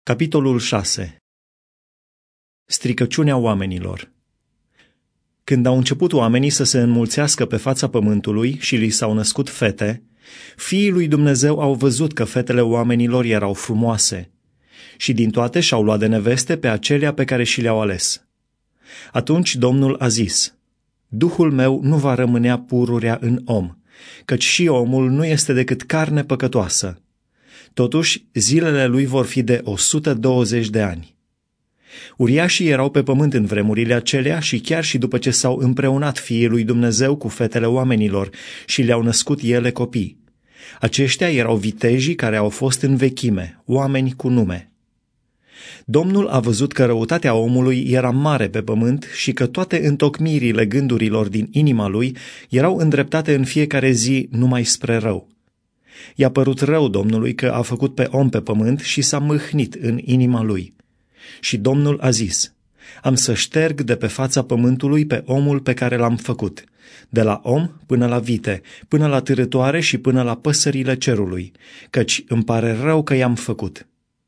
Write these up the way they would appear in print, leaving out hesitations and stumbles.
Capitolul 6. Stricăciunea oamenilor. Când au început oamenii să se înmulțească pe fața pământului și li s-au născut fete, fiii lui Dumnezeu au văzut că fetele oamenilor erau frumoase și din toate și-au luat de neveste pe acelea pe care și le-au ales. Atunci Domnul a zis: Duhul meu nu va rămânea pururea în om, căci și omul nu este decât carne păcătoasă. Totuși, zilele lui vor fi de 120 de ani. Uriașii erau pe pământ în vremurile acelea și chiar și după ce s-au împreunat fiii lui Dumnezeu cu fetele oamenilor și le-au născut ele copii. Aceștia erau vitejii care au fost în vechime, oameni cu nume. Domnul a văzut că răutatea omului era mare pe pământ și că toate întocmirile gândurilor din inima lui erau îndreptate în fiecare zi numai spre rău. I-a părut rău Domnului că a făcut pe om pe pământ și s-a mâhnit în inima lui. Și Domnul a zis: Am să șterg de pe fața pământului pe omul pe care l-am făcut, de la om până la vite, până la târătoare și până la păsările cerului, căci îmi pare rău că i-am făcut.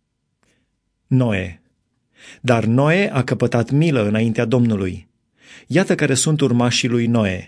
Noe. Dar Noe a căpătat milă înaintea Domnului. Iată care sunt urmașii lui Noe.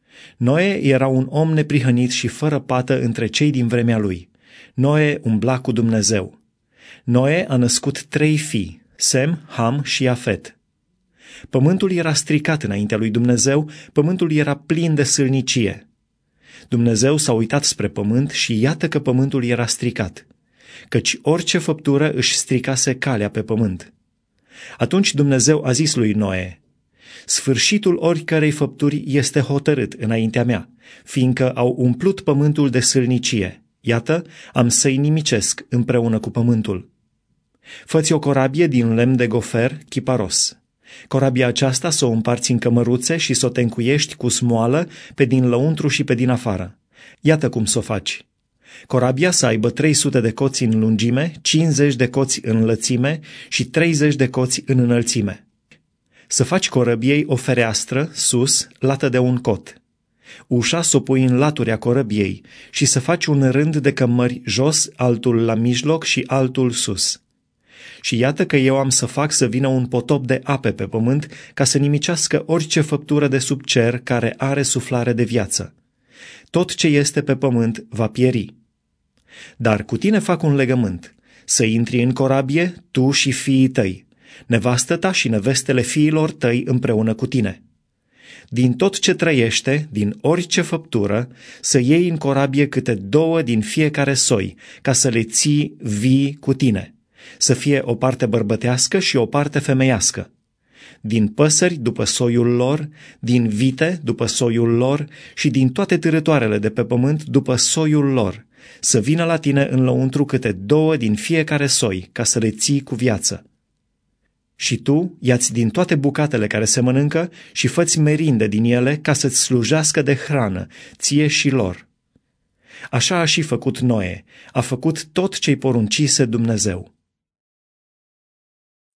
Noe era un om neprihănit și fără pată între cei din vremea lui. Noe umbla cu Dumnezeu. Noe a născut 3 fii, Sem, Ham și Iafet. Pământul era stricat înaintea lui Dumnezeu, pământul era plin de sâlnicie. Dumnezeu s-a uitat spre pământ și iată că pământul era stricat, căci orice făptură își stricase calea pe pământ. Atunci Dumnezeu a zis lui Noe: Sfârșitul oricărei făpturi este hotărât înaintea mea, fiindcă au umplut pământul de sâlnicie. Iată, am să-i nimicesc împreună cu pământul. Fă-ți o corabie din lemn de gofer, chiparos. Corabia aceasta să o împarți în cămăruțe și să o tencuiești cu smoală pe din lăuntru și pe din afară. Iată cum să o faci. Corabia să aibă 300 de coți în lungime, 50 de coți în lățime și 30 de coți în înălțime. Să faci corăbiei o fereastră, sus, lată de un cot. Ușa să o pui în laturea corăbiei și să faci un rând de cămări jos, altul la mijloc și altul sus. Și iată că eu am să fac să vină un potop de ape pe pământ ca să nimicească orice făptură de sub cer care are suflare de viață. Tot ce este pe pământ va pieri. Dar cu tine fac un legământ, să intri în corabie, tu și fiii tăi, nevastă ta și nevestele fiilor tăi împreună cu tine. Din tot ce trăiește, din orice făptură, să iei în corabie câte 2 din fiecare soi, ca să le ții vii cu tine, să fie o parte bărbătească și o parte femeiască. Din păsări după soiul lor, din vite după soiul lor și din toate târătoarele de pe pământ după soiul lor, să vină la tine în lăuntru câte 2 din fiecare soi, ca să le ții cu viață. Și tu ia-ți din toate bucatele care se mănâncă și fă-ți merinde din ele ca să-ți slujească de hrană, ție și lor. Așa a și făcut Noe, a făcut tot ce-i poruncise Dumnezeu.